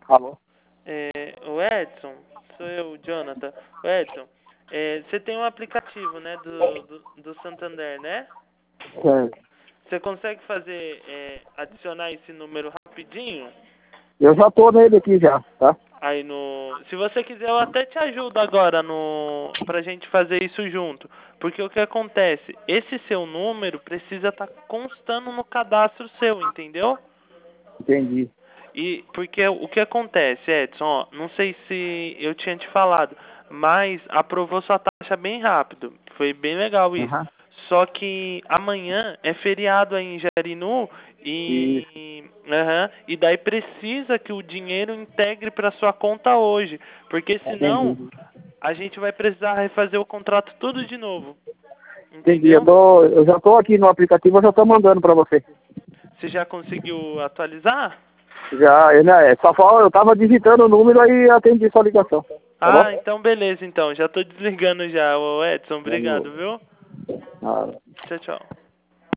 Alô? O Edson, sou eu, Jonathan. O Edson, você tem um aplicativo, né, do Santander, né? Certo. Você consegue adicionar esse número rapidinho? Eu já tô nele aqui já, tá? Aí se você quiser, eu até te ajudo agora pra gente fazer isso junto. Porque o que acontece? Esse seu número precisa estar constando no cadastro seu, entendeu? Entendi. E porque o que acontece, Edson, ó, não sei se eu tinha te falado, mas aprovou sua taxa bem rápido. Foi bem legal isso. Aham. Só que amanhã é feriado aí em Jarinu Isso. e daí precisa que o dinheiro integre para sua conta hoje, porque senão Entendi. a gente vai precisar refazer o contrato tudo de novo. Entendi. Entendeu? Eu já tô aqui no aplicativo, eu já tô mandando pra você. Você já conseguiu atualizar? Já, né, só falta, eu tava digitando o número aí atendi sua ligação. Tá bom? Ah, então beleza, então. Já tô desligando já, ô Edson. Vamos. Obrigado, viu? Ah, Tchau, tchau.